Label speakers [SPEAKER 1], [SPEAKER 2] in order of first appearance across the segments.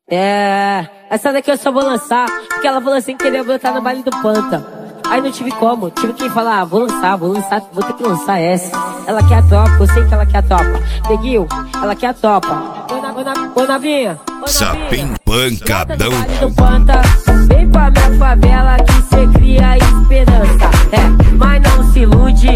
[SPEAKER 1] Essa daqui eu só vou lançar porque ela falou assim que queria botar no baile do Panta. Aí não tive como, tive que falar, vou lançar, vou ter que lançar essa. Ela quer a tropa, eu sei que ela quer a tropa. Neguinho, ela quer a tropa. Ô Navinha,
[SPEAKER 2] Sapim pancadão.
[SPEAKER 1] Vem pra minha favela que cê cria esperança. Mas não se ilude,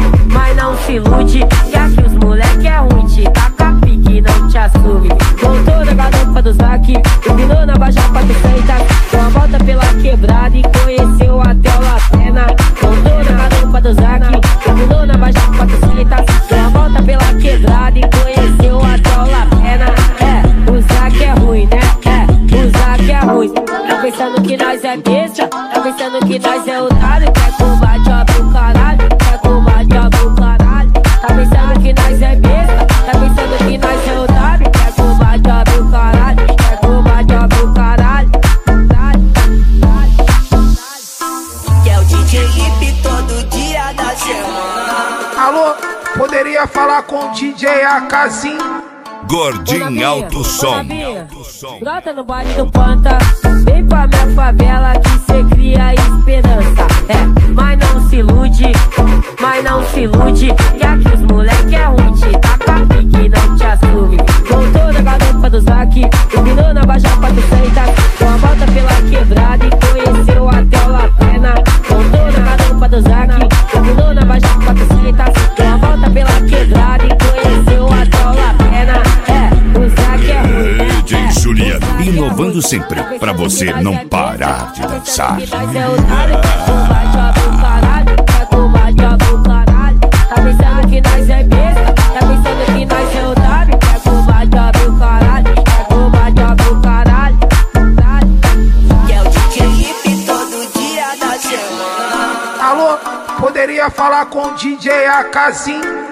[SPEAKER 1] que aqui os moleque é ruim, te taca pique, não te assume. Voltou na garupa do Zac, terminou na Baixa pra tu sentar. Deu uma volta pela quebrada e conheceu até o Lapena. Voltou na garupa do Zac, terminou na Baixa pra tu sentar. Deu uma volta pela quebrada e conheceu até o Lapena. O Zac é ruim, né? O Zac é ruim. Tá pensando que nós é besta? Tá pensando que nós é otário? Quer combate, abre o caralho. Quer combate, abre o caralho. Tá pensando que nós é besta? Tá pensando que nós é otário? Quer combate, abre o caralho. Quer combate, abre o caralho.
[SPEAKER 3] Que é o DJ Hip todo dia da semana.
[SPEAKER 4] Alô, poderia falar com o DJ Akazinho?
[SPEAKER 2] Gordinho Alto Som.
[SPEAKER 1] Brota no baile do Panta, vem pra minha favela que cê cria esperança. Mas não se ilude, que aqui os moleque é ruim, te taca pique, não te assume. Voltou na garupa do Zac, terminou na Baixa pra tu sentar. Deu uma volta pela quebrada e conheceu até o Lapena. Voltou na garupa do Zac, terminou na Baixa pra tu sentar. Deu uma volta pela quebrada e conheceu até o Lapena. O Zac é ruim, né?
[SPEAKER 2] DJ Juliano, inovando sempre pra você não parar de dançar.
[SPEAKER 1] Tá pensando que nós é besta? Tá pensando que nós é otário? Quer combate, abre o caralho. Quer combate, abre o caralho.
[SPEAKER 3] Que é o DJ Hip todo dia da semana.
[SPEAKER 4] Alô, poderia falar com o DJ Akazinho?